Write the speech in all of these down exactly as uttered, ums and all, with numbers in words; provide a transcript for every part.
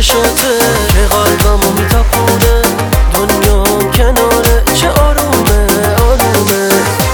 چشاته که قلبمو میتپونه، دنیام کناره چه آرومه آرومه.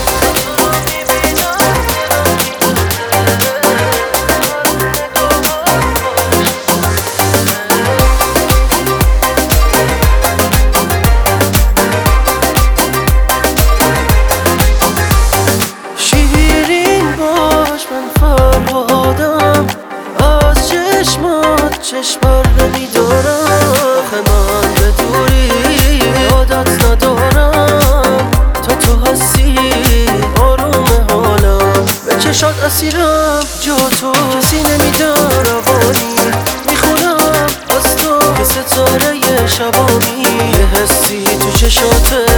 شیرین باش من فرهادم، از چشمات چشمار نمیدارم. آخه من به دوری عادت ندارم، تا تو هستی آروم حالم. به چشات اسیرم جا تو کسی نمیدار روانی، میخونم از تو که ستاره شبانی. یه حسی تو چشاته